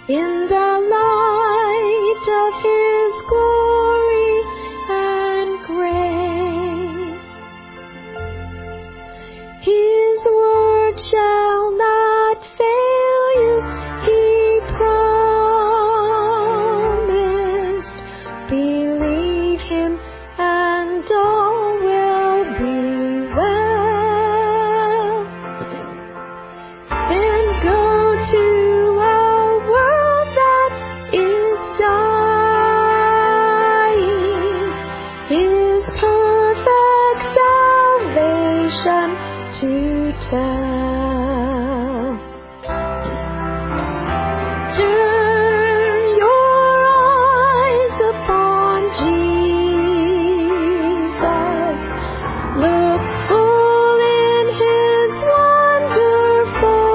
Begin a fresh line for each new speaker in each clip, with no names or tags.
in the light of His glory and grace. His word shall not fail you, He promised. Believe Him and all will be well. Then go to a world that is dying, His perfect salvation to tell. Turn your eyes upon Jesus. Look full in His wonderful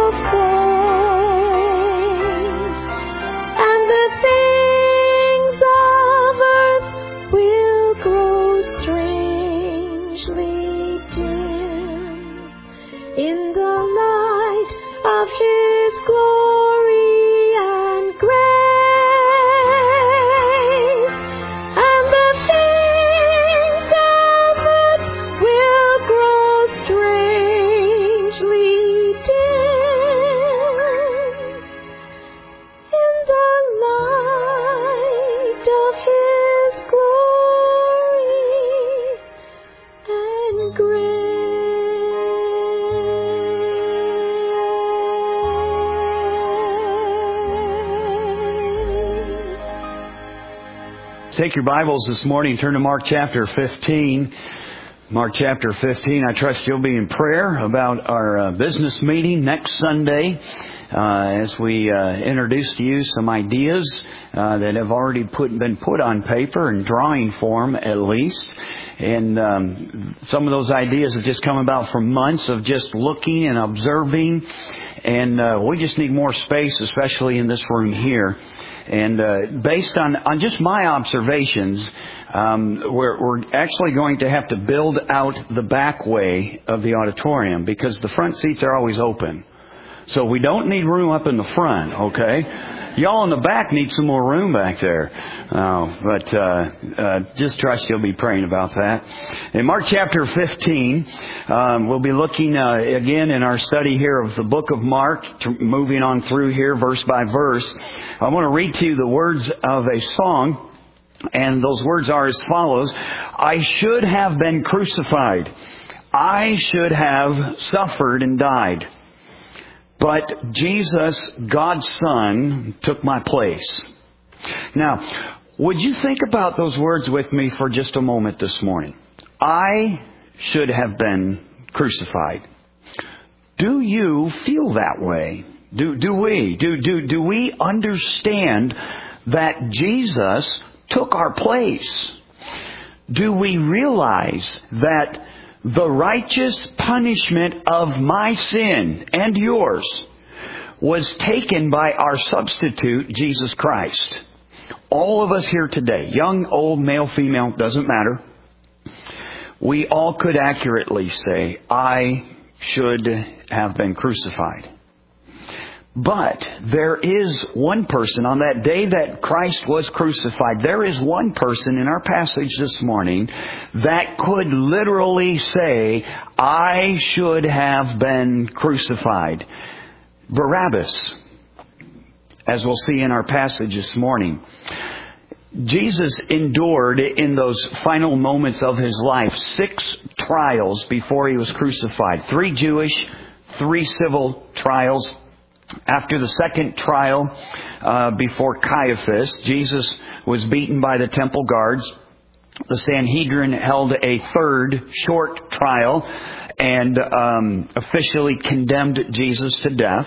face, and the things of earth will grow strangely dim in the light of His glory and grace. And the things of earth will grow strangely dim in the light of His glory and grace.
Take your Bibles this morning, turn to Mark chapter 15. Mark chapter 15. I trust you'll be in prayer about our business meeting next Sunday as we introduce to you some ideas that have already been put on paper in drawing form at least. And some of those ideas have just come about from months of just looking and observing. And we just need more space, especially in this room here. And based on just my observations, we're actually going to have to build out the back way of the auditorium because the front seats are always open. So we don't need room up in the front, okay? Y'all in the back need some more room back there. But just trust you'll be praying about that. In Mark chapter 15, we'll be looking again in our study here of the book of Mark, moving on through here verse by verse. I want to read to you the words of a song, and those words are as follows. I should have been crucified. I should have suffered and died. But Jesus, God's Son, took my place. Now, would you think about those words with me for just a moment this morning? I should have been crucified. Do you feel that way? Do we understand that Jesus took our place? Do we realize that the righteous punishment of my sin and yours was taken by our substitute, Jesus Christ? All of us here today, young, old, male, female, doesn't matter. We all could accurately say, I should have been crucified. But there is one person on that day that Christ was crucified. There is one person in our passage this morning that could literally say, I should have been crucified. Barabbas, as we'll see in our passage this morning. Jesus endured in those final moments of His life 6 trials before He was crucified. 3 Jewish, 3 civil trials. After the second trial before Caiaphas, Jesus was beaten by the temple guards. The Sanhedrin held a third short trial and officially condemned Jesus to death.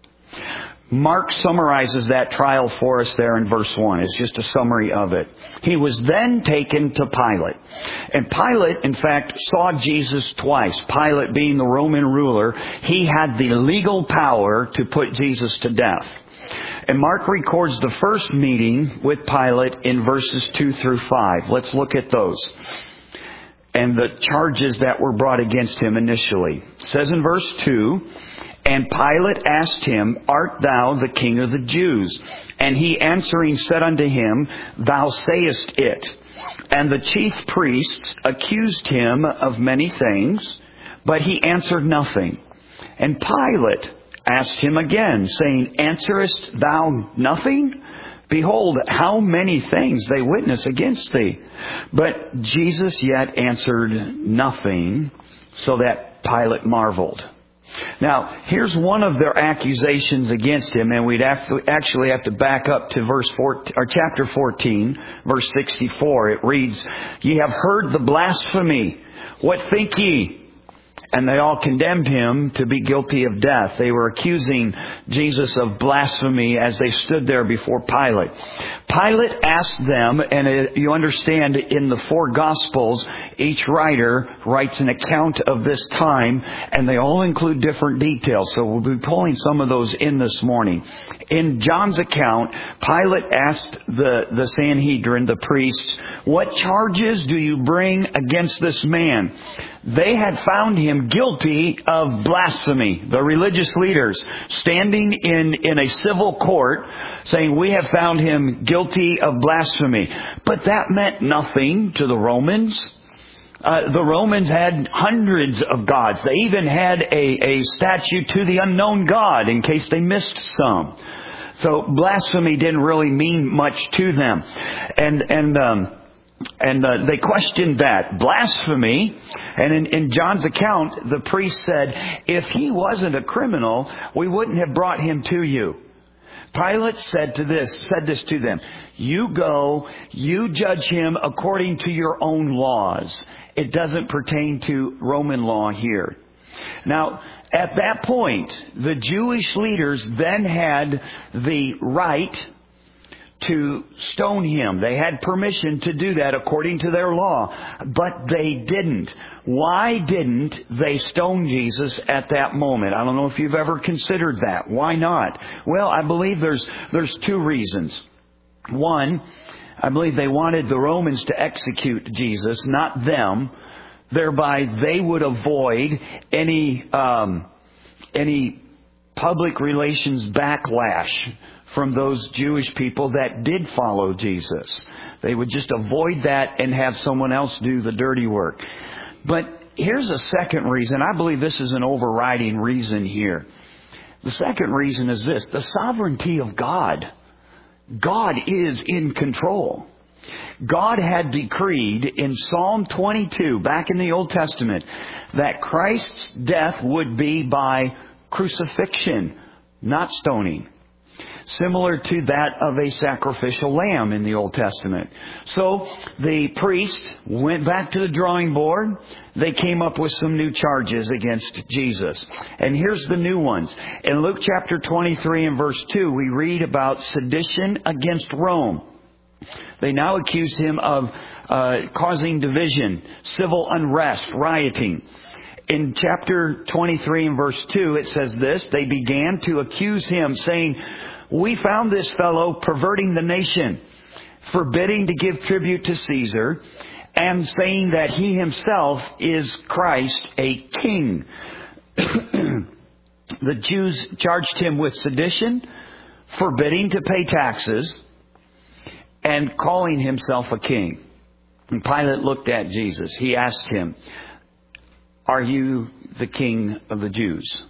Mark summarizes that trial for us there in verse 1. It's just a summary of it. He was then taken to Pilate. And Pilate, in fact, saw Jesus twice. Pilate, being the Roman ruler, he had the legal power to put Jesus to death. And Mark records the first meeting with Pilate in verses 2 through 5. Let's look at those and the charges that were brought against him initially. It says in verse 2, And Pilate asked him, Art thou the King of the Jews? And he answering said unto him, Thou sayest it. And the chief priests accused him of many things, but he answered nothing. And Pilate asked him again, saying, Answerest thou nothing? Behold, how many things they witness against thee. But Jesus yet answered nothing, so that Pilate marveled. Now, here's one of their accusations against him, and we'd actually have to back up to chapter 14, verse 64. It reads, Ye have heard the blasphemy. What think ye? And they all condemned him to be guilty of death. They were accusing Jesus of blasphemy as they stood there before Pilate. Pilate asked them, and you understand in the four Gospels, each writer writes an account of this time, and they all include different details. So we'll be pulling some of those in this morning. In John's account, Pilate asked the Sanhedrin, the priests, What charges do you bring against this man? They had found him guilty of blasphemy. The religious leaders standing in a civil court saying, we have found him guilty of blasphemy. But that meant nothing to the Romans. The Romans had hundreds of gods. They even had a statue to the unknown God in case they missed some. So blasphemy didn't really mean much to them. And they questioned that. Blasphemy. And in John's account, the priest said, if he wasn't a criminal, we wouldn't have brought him to you. Pilate said this to them. You go, you judge him according to your own laws. It doesn't pertain to Roman law here. Now, at that point, the Jewish leaders then had the right to stone him. They had permission to do that according to their law, but they didn't. Why didn't they stone Jesus at that moment? I don't know if you've ever considered that. Why not? Well, I believe there's two reasons. One, I believe they wanted the Romans to execute Jesus, not them. Thereby, they would avoid any public relations backlash from those Jewish people that did follow Jesus. They would just avoid that and have someone else do the dirty work. But here's a second reason. I believe this is an overriding reason here. The second reason is this: the sovereignty of God. God is in control. God had decreed in Psalm 22, back in the Old Testament, that Christ's death would be by crucifixion, not stoning. Similar to that of a sacrificial lamb in the Old Testament. So the priest went back to the drawing board. They came up with some new charges against Jesus. And here's the new ones. In Luke chapter 23 and verse 2, we read about sedition against Rome. They now accuse him of causing division, civil unrest, rioting. In chapter 23 and verse 2, it says this: they began to accuse him, saying, we found this fellow perverting the nation, forbidding to give tribute to Caesar, and saying that he himself is Christ, a king. The Jews charged him with sedition, forbidding to pay taxes, and calling himself a king. And Pilate looked at Jesus. He asked him, Are you the King of the Jews?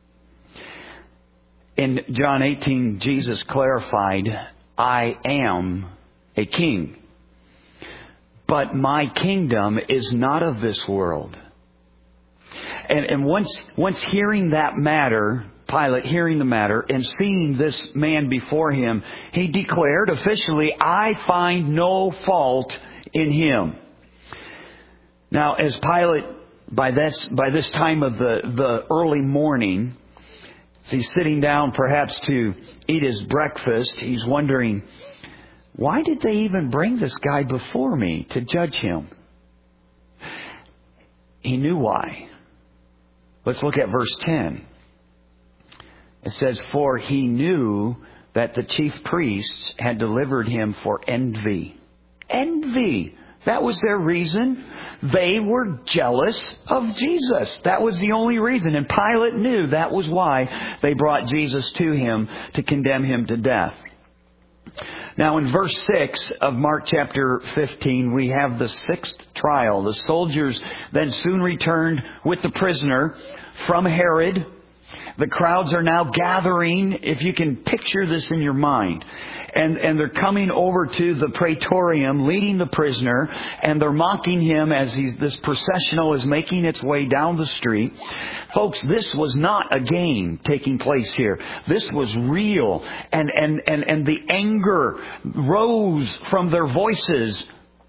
In John 18, Jesus clarified, I am a king. But my kingdom is not of this world. And once hearing that matter, Pilate hearing the matter and seeing this man before him, he declared officially, I find no fault in him. Now, as Pilate, by this time of the early morning, as he's sitting down perhaps to eat his breakfast, he's wondering, why did they even bring this guy before me to judge him? He knew why. Let's look at verse 10. It says, for he knew that the chief priests had delivered him for envy. Envy. That was their reason. They were jealous of Jesus. That was the only reason. And Pilate knew that was why they brought Jesus to him to condemn him to death. Now in verse 6 of Mark chapter 15, we have the sixth trial. The soldiers then soon returned with the prisoner from Herod. The crowds are now gathering, if you can picture this in your mind. And they're coming over to the praetorium, leading the prisoner, and they're mocking him as this processional is making its way down the street. Folks, this was not a game taking place here. This was real. And the anger rose from their voices.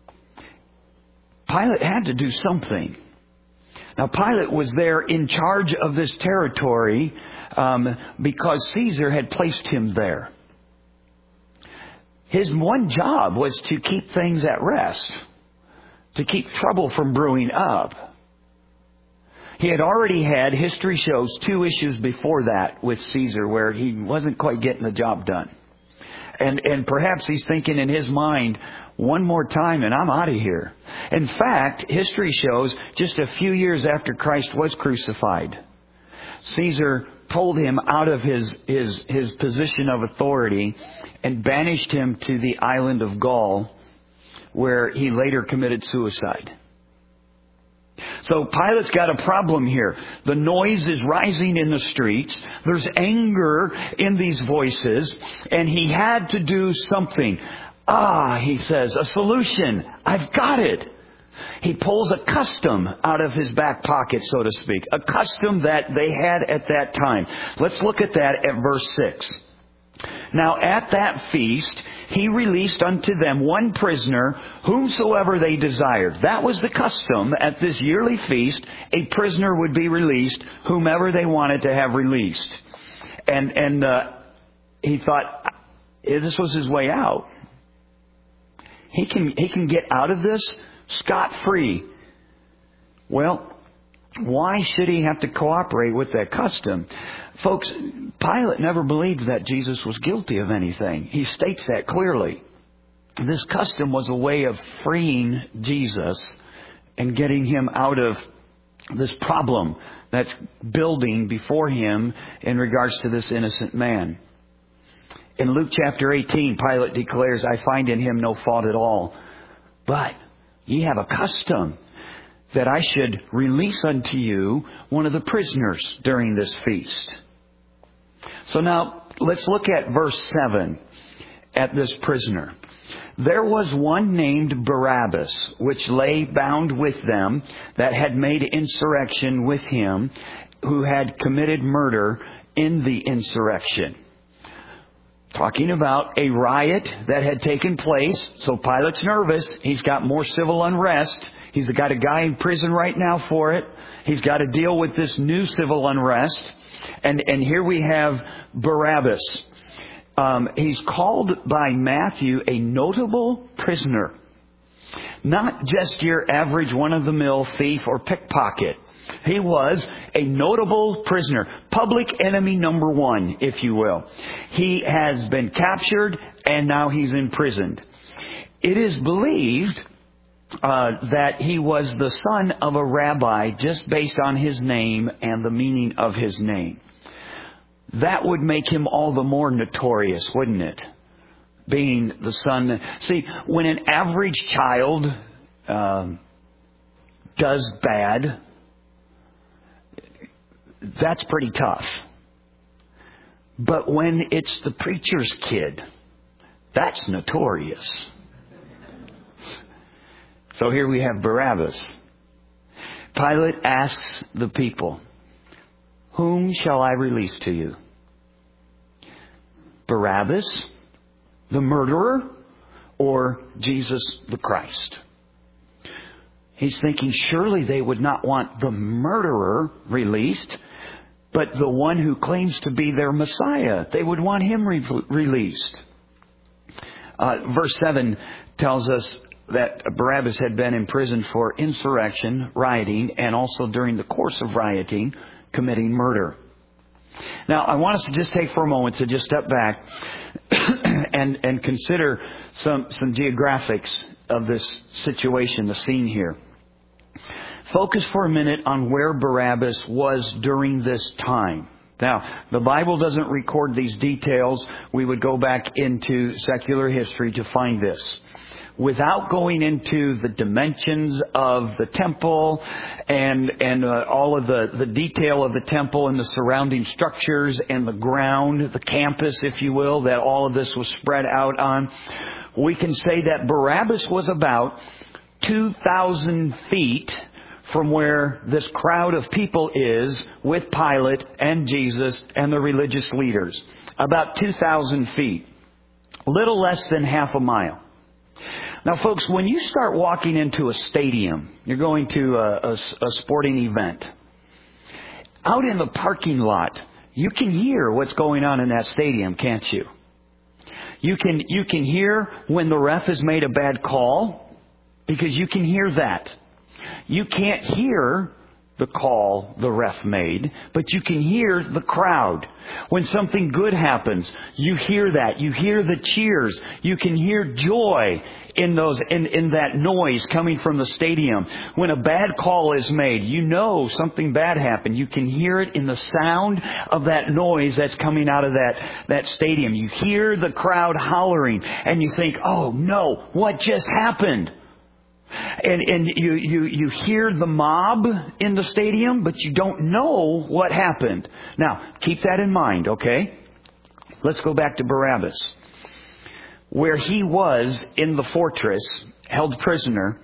Pilate had to do something. Now, Pilate was there in charge of this territory because Caesar had placed him there. His one job was to keep things at rest, to keep trouble from brewing up. He had already had, history shows, 2 issues before that with Caesar where he wasn't quite getting the job done. And perhaps he's thinking in his mind, one more time and I'm out of here. In fact, history shows just a few years after Christ was crucified, Caesar pulled him out of his position of authority and banished him to the island of Gaul, where he later committed suicide. So Pilate's got a problem here. The noise is rising in the streets. There's anger in these voices. And he had to do something. He says, a solution. I've got it. He pulls a custom out of his back pocket, so to speak. A custom that they had at that time. Let's look at that at verse 6. Now at that feast, he released unto them one prisoner, whomsoever they desired. That was the custom at this yearly feast. A prisoner would be released, whomever they wanted to have released. And he thought this was his way out. He can get out of this scot-free. Well, why should he have to cooperate with that custom? Folks, Pilate never believed that Jesus was guilty of anything. He states that clearly. This custom was a way of freeing Jesus and getting him out of this problem that's building before him in regards to this innocent man. In Luke chapter 18, Pilate declares, I find in him no fault at all. But ye have a custom that I should release unto you one of the prisoners during this feast. So now, let's look at verse 7 at this prisoner. There was one named Barabbas, which lay bound with them, that had made insurrection with him, who had committed murder in the insurrection. Talking about a riot that had taken place. So Pilate's nervous. He's got more civil unrest. He's got a guy in prison right now for it. He's got to deal with this new civil unrest. And here we have Barabbas. He's called by Matthew a notable prisoner. Not just your average one-of-the-mill thief or pickpocket. He was a notable prisoner. Public enemy number 1, if you will. He has been captured and now he's imprisoned. It is believed that he was the son of a rabbi just based on his name and the meaning of his name. That would make him all the more notorious, wouldn't it? Being the son. See, when an average child does bad, that's pretty tough. But when it's the preacher's kid, that's notorious. So here we have Barabbas. Pilate asks the people, whom shall I release to you? Barabbas, the murderer, or Jesus the Christ? He's thinking surely they would not want the murderer released, but the one who claims to be their Messiah. They would want him released. Verse 7 tells us that Barabbas had been imprisoned for insurrection, rioting, and also during the course of rioting, committing murder. Now, I want us to just take for a moment to just step back and consider some geographics this situation, the scene here. Focus for a minute on where Barabbas was during this time. Now, the Bible doesn't record these details. We would go back into secular history to find this. Without going into the dimensions of the temple and all of the detail of the temple and the surrounding structures and the ground, the campus, if you will, that all of this was spread out on, we can say that Barabbas was about 2,000 feet from where this crowd of people is with Pilate and Jesus and the religious leaders. About 2,000 feet. A little less than half a mile. Now, folks, when you start walking into a stadium, you're going to a sporting event. Out in the parking lot, you can hear what's going on in that stadium, can't you? You can hear when the ref has made a bad call, because you can hear that. You can't hear the call the ref made, but you can hear the crowd. When something good happens, you hear that. You hear the cheers. You can hear joy in that noise coming from the stadium. When a bad call is made, you know something bad happened. You can hear it in the sound of that noise that's coming out of that stadium. You hear the crowd hollering, and you think, oh no, what just happened? And you hear the mob in the stadium, but you don't know what happened. Now, keep that in mind, okay? Let's go back to Barabbas. Where he was in the fortress, held prisoner,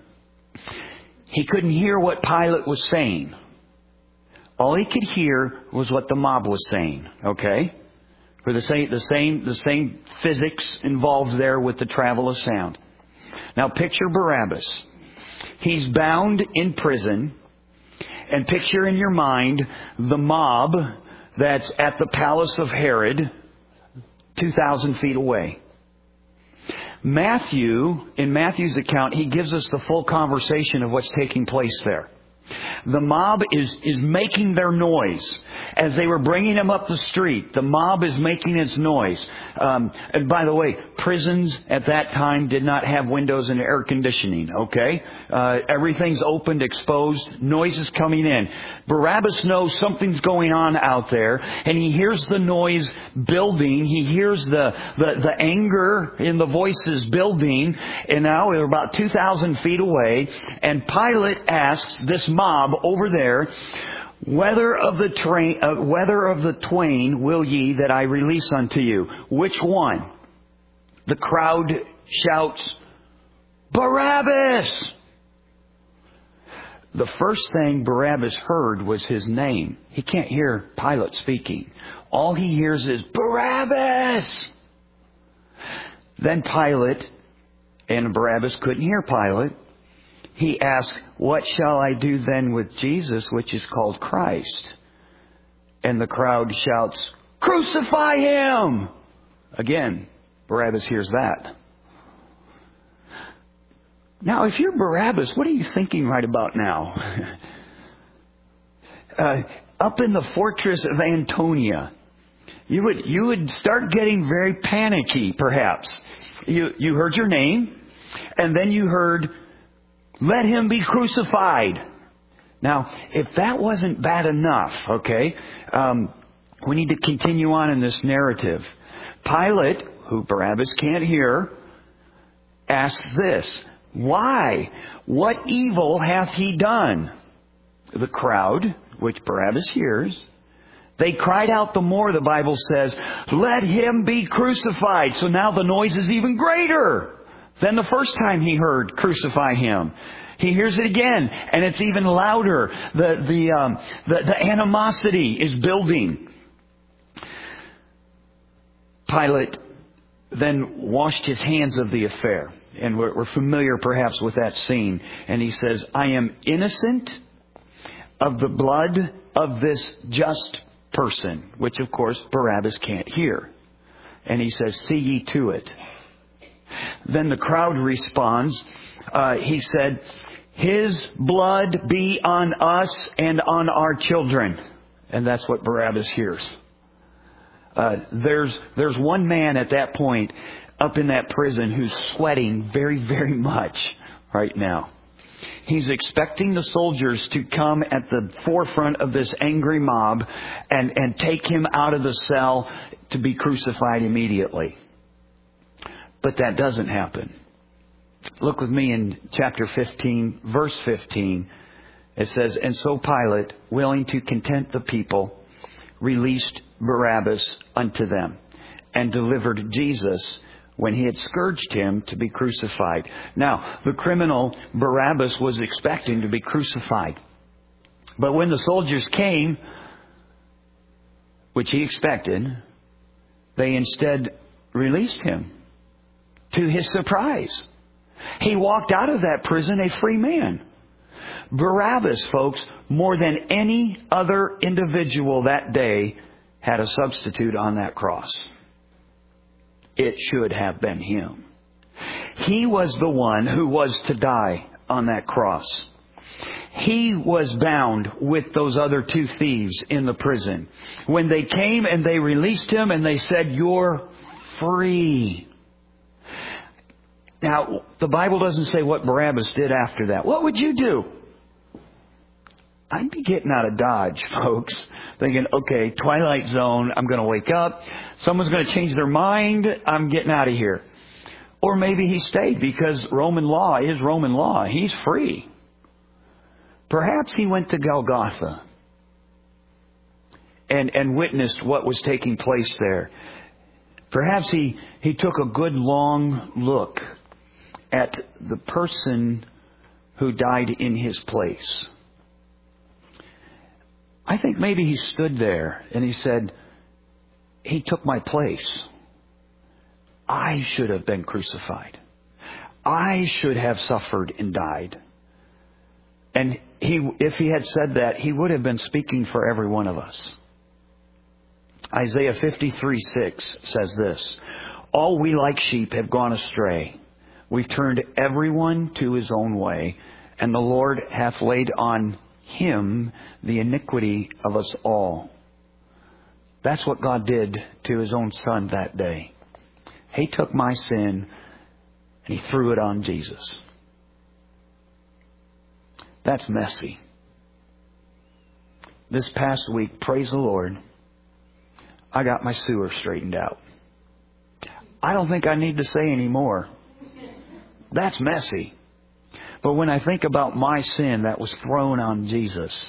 he couldn't hear what Pilate was saying. All he could hear was what the mob was saying, okay? For the same physics involved there with the travel of sound. Now picture Barabbas. He's bound in prison, and picture in your mind the mob that's at the palace of Herod, 2,000 feet away. In Matthew's account, he gives us the full conversation of what's taking place there. The mob is making their noise. As they were bringing him up the street, the mob is making its noise. And by the way, prisons at that time did not have windows and air conditioning, okay? Everything's opened, exposed, noise is coming in. Barabbas knows something's going on out there, and he hears the noise building. He hears the anger in the voices building, and now we're about 2,000 feet away, and Pilate asks this mob over there, whether of the twain will ye that I release unto you? Which one? The crowd shouts, Barabbas! The first thing Barabbas heard was his name. He can't hear Pilate speaking. All he hears is, Barabbas! Then Pilate, and Barabbas couldn't hear Pilate, he asked, what shall I do then with Jesus, which is called Christ? And the crowd shouts, crucify him! Again, Barabbas hears that. Now, if you're Barabbas, what are you thinking right about now? Up in the fortress of Antonia, you would start getting very panicky, perhaps. You heard your name, and then you heard, let him be crucified. Now, if that wasn't bad enough, okay, we need to continue on in this narrative. Pilate, who Barabbas can't hear, asks this, why? What evil hath he done? The crowd, which Barabbas hears, they cried out the more, the Bible says, let him be crucified. So now the noise is even greater than the first time he heard, crucify him. He hears it again, and it's even louder. The animosity is building. Pilate then washed his hands of the affair. And we're familiar perhaps with that scene. And he says, I am innocent of the blood of this just person, which of course Barabbas can't hear. And he says, see ye to it. Then the crowd responds. He said, his blood be on us and on our children. And that's what Barabbas hears. There's one man at that point up in that prison who's sweating very, very much. right now. He's expecting the soldiers to come at the forefront of this angry mob and take him out of the cell to be crucified immediately. But that doesn't happen. Look with me in chapter 15, verse 15. It says, "And so Pilate, willing to content the people, released Barabbas unto them, and delivered Jesus, when he had scourged him, to be crucified." Now, the criminal Barabbas was expecting to be crucified. But when the soldiers came, which he expected, they instead released him. To his surprise, he walked out of that prison a free man. Barabbas, folks, more than any other individual that day, had a substitute on that cross. It should have been him. He was the one who was to die on that cross. He was bound with those other two thieves in the prison. When they came and they released him and they said, "You're free." Now, the Bible doesn't say what Barabbas did after that. What would you do? I'd be getting out of Dodge, folks. Thinking, okay, Twilight Zone, I'm going to wake up. Someone's going to change their mind. I'm getting out of here. Or maybe he stayed because Roman law is Roman law. He's free. Perhaps he went to Golgotha and witnessed what was taking place there. Perhaps he took a good long look at the person who died in his place. I think maybe he stood there and he said, "He took my place. I should have been crucified. I should have suffered and died." And if he had said that, he would have been speaking for every one of us. Isaiah 53:6 says this, "All we like sheep have gone astray. We've turned everyone to his own way, and the Lord hath laid on him the iniquity of us all." That's what God did to his own Son that day. He took my sin and he threw it on Jesus. That's messy. This past week, praise the Lord, I got my sewer straightened out. I don't think I need to say any more. That's messy. But when I think about my sin that was thrown on Jesus,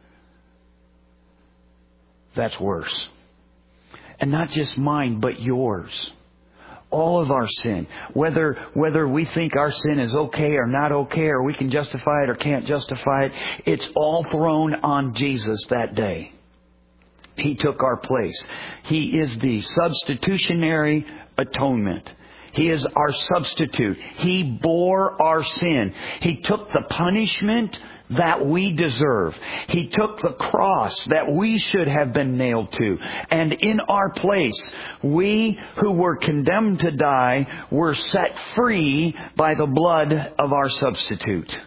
that's worse. And not just mine, but yours. All of our sin. Whether we think our sin is okay or not okay, or we can justify it or can't justify it, it's all thrown on Jesus that day. He took our place. He is the substitutionary atonement. He is our substitute. He bore our sin. He took the punishment that we deserve. He took the cross that we should have been nailed to. And in our place, we who were condemned to die were set free by the blood of our substitute.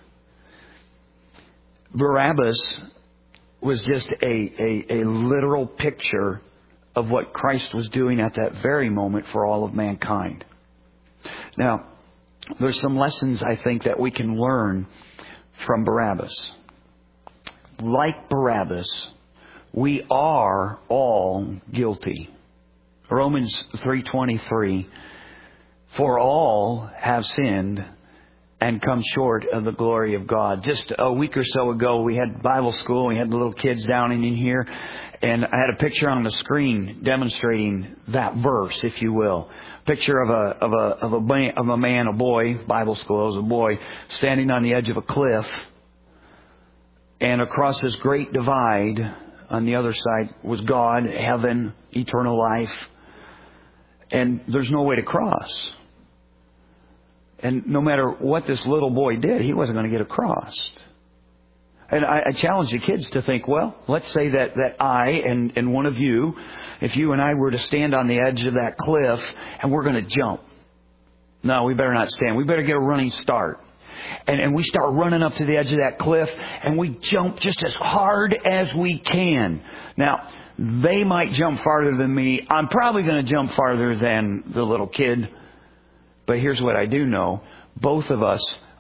Barabbas was just a literal picture of what Christ was doing at that very moment for all of mankind. Now, there's some lessons I think that we can learn from Barabbas. Like Barabbas, we are all guilty. Romans 3:23, "For all have sinned and come short of the glory of God." Just a week or so ago, we had Bible school. We had the little kids down in here. And I had a picture on the screen demonstrating that verse, if you will. Picture of a man, a boy, Bible school, it was a boy, standing on the edge of a cliff. And across this great divide, on the other side, was God, heaven, eternal life. And there's no way to cross. And no matter what this little boy did, he wasn't going to get across. And I challenge the kids to think, well, let's say that I and one of you, if you and I were to stand on the edge of that cliff and we're going to jump. No, we better not stand. We better get a running start. And we start running up to the edge of that cliff and we jump just as hard as we can. Now, they might jump farther than me. I'm probably going to jump farther than the little kid. But here's what I do know. Both of us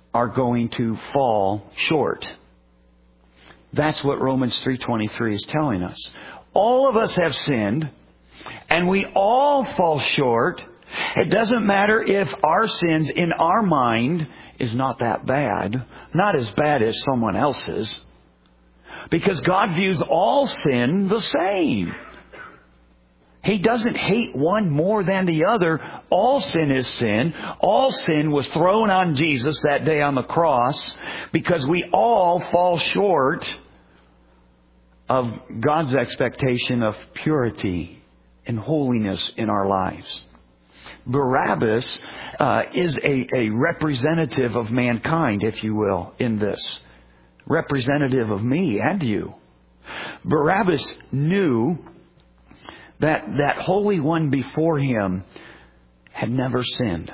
are going to fall short. That's what Romans 3:23 is telling us. All of us have sinned, and we all fall short. It doesn't matter if our sins in our mind is not that bad, not as bad as someone else's, because God views all sin the same. He doesn't hate one more than the other. All sin is sin. All sin was thrown on Jesus that day on the cross because we all fall short of God's expectation of purity and holiness in our lives. Barabbas is a representative of mankind, if you will, in this. Representative of me and you. Barabbas knew that Holy One before him had never sinned.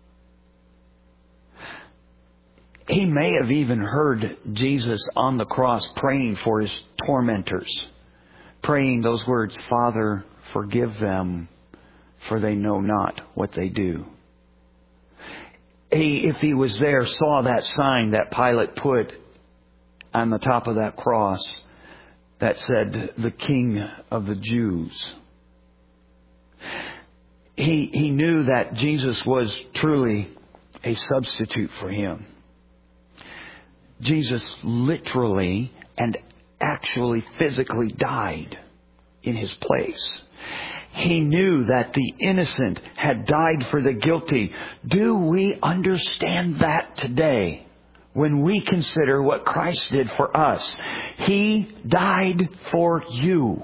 He may have even heard Jesus on the cross praying for his tormentors, praying those words, "Father, forgive them, for they know not what they do." He, if he was there, saw that sign that Pilate put on the top of that cross that said, "The King of the Jews." He knew that Jesus was truly a substitute for him. Jesus literally and actually physically died in his place. He knew that the innocent had died for the guilty. Do we understand that today when we consider what Christ did for us? He died for you.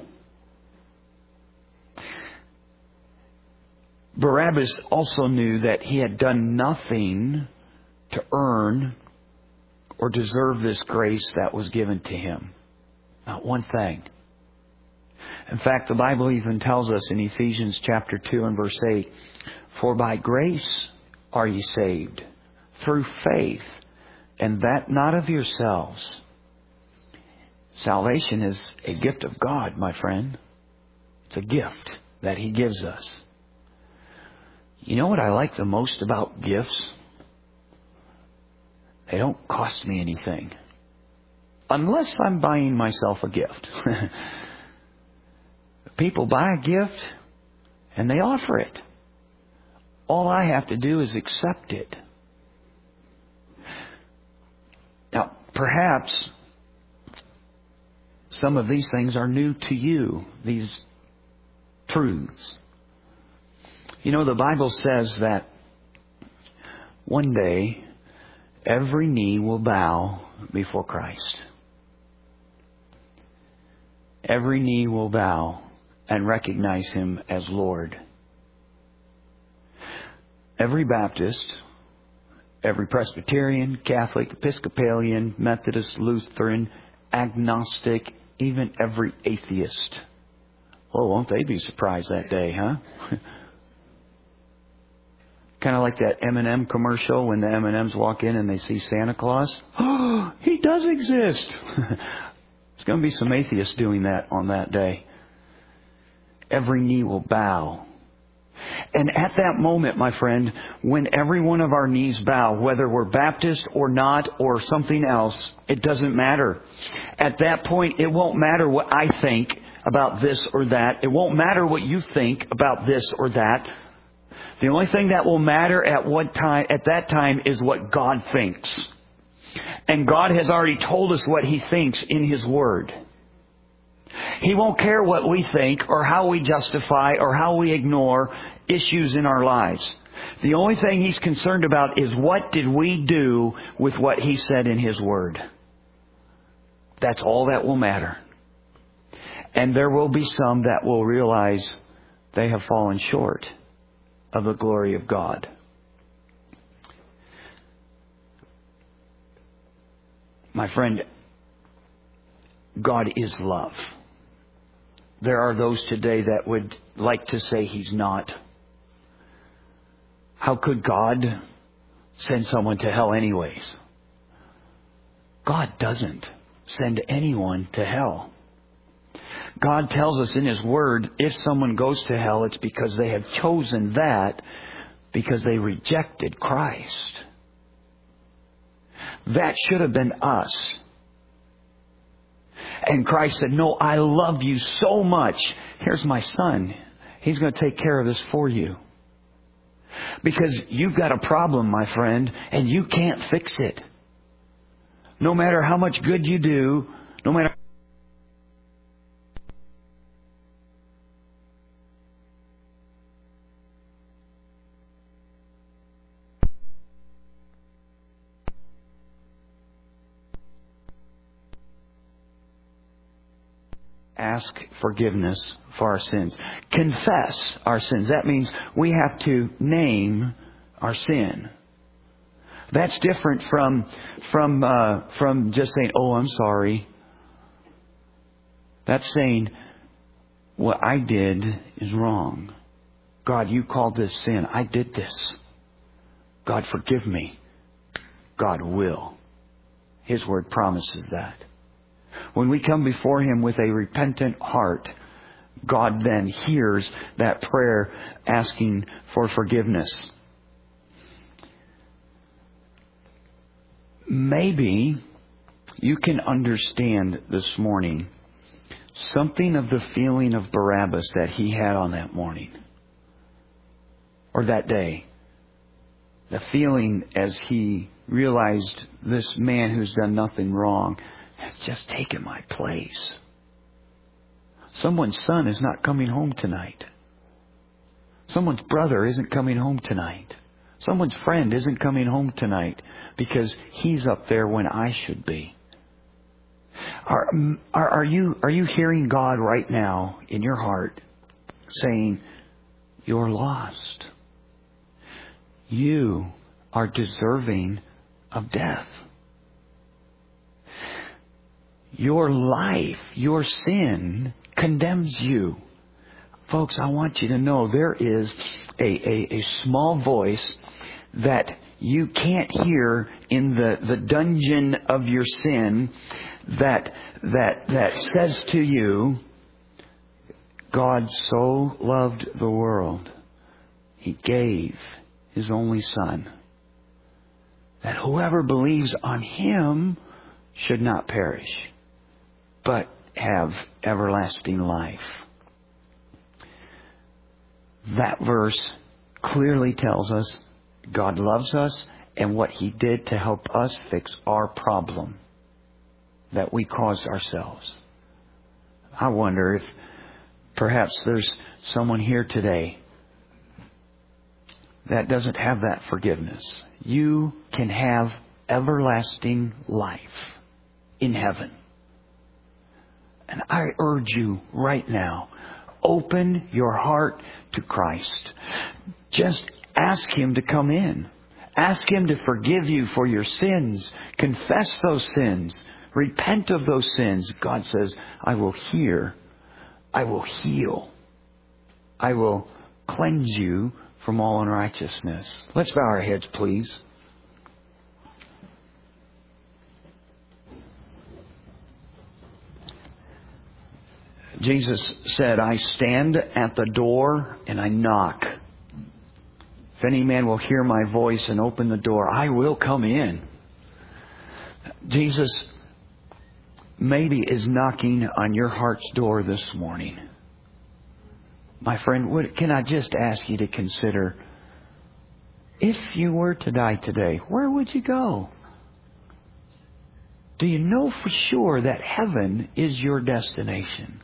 Barabbas also knew that he had done nothing to earn or deserve this grace that was given to him. Not one thing. In fact, the Bible even tells us in Ephesians chapter 2 and verse 8, "For by grace are ye saved, through faith, and that not of yourselves." Salvation is a gift of God, my friend. It's a gift that He gives us. You know what I like the most about gifts? They don't cost me anything. Unless I'm buying myself a gift. People buy a gift and they offer it. All I have to do is accept it. Now, perhaps some of these things are new to you, these truths. You know, the Bible says that one day every knee will bow before Christ. Every knee will bow and recognize Him as Lord. Every Baptist, every Presbyterian, Catholic, Episcopalian, Methodist, Lutheran, agnostic, even every atheist. Oh, won't they be surprised that day, huh? Kind of like that M&M commercial when the M&Ms walk in and they see Santa Claus. Oh, He does exist. There's going to be some atheists doing that on that day. Every knee will bow. And at that moment, my friend, when every one of our knees bow, whether we're Baptist or not or something else, it doesn't matter. At that point, it won't matter what I think about this or that. It won't matter what you think about this or that. The only thing that will matter at that time is what God thinks. And God has already told us what He thinks in His Word. He won't care what we think or how we justify or how we ignore issues in our lives. The only thing He's concerned about is what did we do with what He said in His Word. That's all that will matter. And there will be some that will realize they have fallen short of the glory of God. My friend, God is love. There are those today that would like to say He's not. How could God send someone to hell anyways? God doesn't send anyone to hell. God tells us in His Word, if someone goes to hell, it's because they have chosen that because they rejected Christ. That should have been us. And Christ said, no, I love you so much. Here's my son. He's going to take care of this for you. Because you've got a problem, my friend, and you can't fix it. No matter how much good you do, no matter ask forgiveness for our sins. Confess our sins. That means we have to name our sin. That's different from just saying, "Oh, I'm sorry." That's saying, "What I did is wrong. God, you called this sin. I did this. God, forgive me." God will. His word promises that. When we come before Him with a repentant heart, God then hears that prayer asking for forgiveness. Maybe you can understand this morning something of the feeling of Barabbas that he had on that morning or that day. The feeling as he realized this man who's done nothing wrong has just taken my place. Someone's son is not coming home tonight. Someone's brother isn't coming home tonight. Someone's friend isn't coming home tonight because he's up there when I should be. Are you hearing God right now in your heart saying, "You're lost. You are deserving of death. Your life, your sin condemns you." Folks, I want you to know there is a small voice that you can't hear in the dungeon of your sin that says to you, God so loved the world, He gave His only Son, that whoever believes on Him should not perish, but have everlasting life. That verse clearly tells us God loves us and what He did to help us fix our problem that we caused ourselves. I wonder if perhaps there's someone here today that doesn't have that forgiveness. You can have everlasting life in heaven. And I urge you right now, open your heart to Christ. Just ask Him to come in. Ask Him to forgive you for your sins. Confess those sins. Repent of those sins. God says, I will hear. I will heal. I will cleanse you from all unrighteousness. Let's bow our heads, please. Jesus said, I stand at the door and I knock. If any man will hear my voice and open the door, I will come in. Jesus maybe is knocking on your heart's door this morning. My friend, can I just ask you to consider, if you were to die today, where would you go? Do you know for sure that heaven is your destination?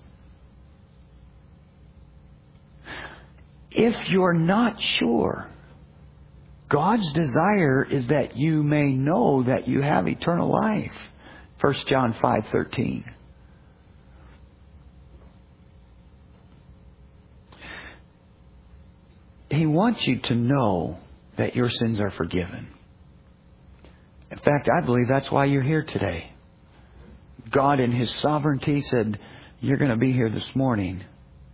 If you're not sure, God's desire is that you may know that you have eternal life. 1 John 5:13. He wants you to know that your sins are forgiven. In fact, I believe that's why you're here today. God in His sovereignty said, you're going to be here this morning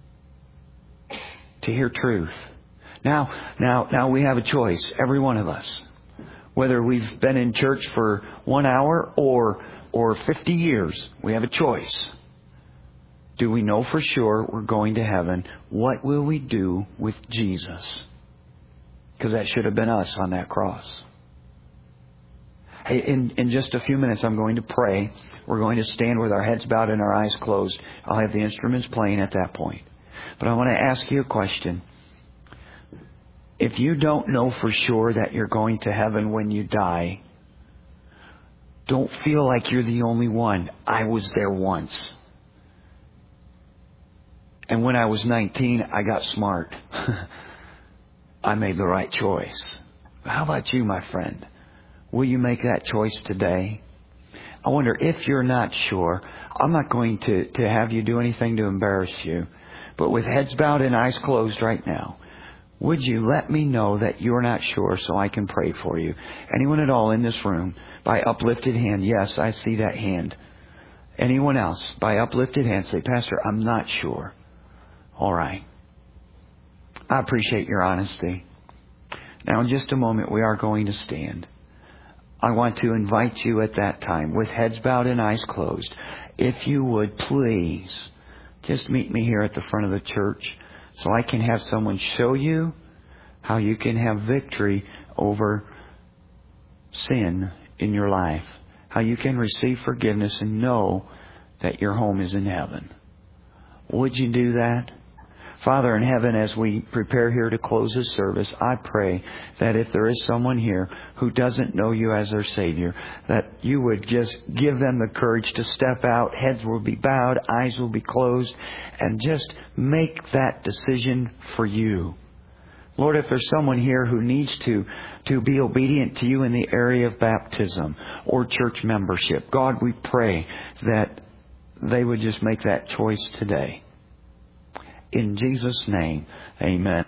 to hear truth. Now we have a choice, every one of us. Whether we've been in church for 1 hour or 50 years, we have a choice. Do we know for sure we're going to heaven? What will we do with Jesus? Because that should have been us on that cross. In just a few minutes, I'm going to pray. We're going to stand with our heads bowed and our eyes closed. I'll have the instruments playing at that point. But I want to ask you a question. If you don't know for sure that you're going to heaven when you die, don't feel like you're the only one. I was there once. And when I was 19, I got smart. I made the right choice. How about you, my friend? Will you make that choice today? I wonder if you're not sure. I'm not going to have you do anything to embarrass you. But with heads bowed and eyes closed right now, would you let me know that you're not sure so I can pray for you? Anyone at all in this room, by uplifted hand? Yes, I see that hand. Anyone else, by uplifted hand, say, Pastor, I'm not sure. All right. I appreciate your honesty. Now, in just a moment, we are going to stand. I want to invite you at that time, with heads bowed and eyes closed, if you would please just meet me here at the front of the church so I can have someone show you how you can have victory over sin in your life, how you can receive forgiveness and know that your home is in heaven. Would you do that? Father in heaven, as we prepare here to close this service, I pray that if there is someone here who doesn't know you as their Savior, that you would just give them the courage to step out, heads will be bowed, eyes will be closed, and just make that decision for you. Lord, if there's someone here who needs to be obedient to you in the area of baptism or church membership, God, we pray that they would just make that choice today. In Jesus' name, amen.